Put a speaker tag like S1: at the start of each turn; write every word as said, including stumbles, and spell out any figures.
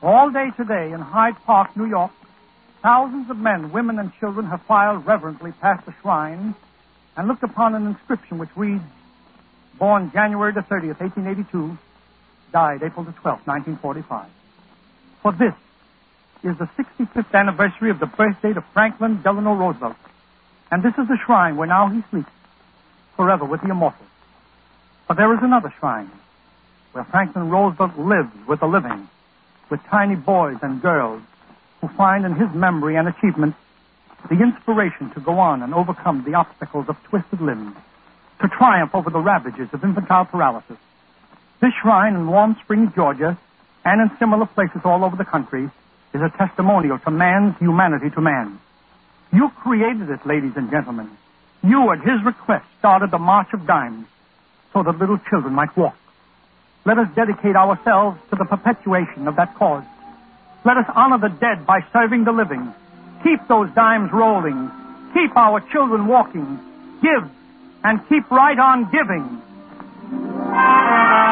S1: All day today in Hyde Park, New York, thousands of men, women, and children have filed reverently past the shrine and looked upon an inscription which reads, born January the thirtieth, eighteen eighty-two, died April the twelfth, nineteen forty-five. For this is the sixty-fifth anniversary of the birthday of Franklin Delano Roosevelt. And this is the shrine where now he sleeps, forever with the immortals. But there is another shrine where Franklin Roosevelt lives with the living, with tiny boys and girls who find in his memory and achievements the inspiration to go on and overcome the obstacles of twisted limbs, to triumph over the ravages of infantile paralysis. This shrine in Warm Springs, Georgia, and in similar places all over the country, is a testimonial to man's humanity to man. You created it, ladies and gentlemen. You, at his request, started the March of Dimes so that little children might walk. Let us dedicate ourselves to the perpetuation of that cause. Let us honor the dead by serving the living. Keep those dimes rolling. Keep our children walking. Give, and keep right on giving.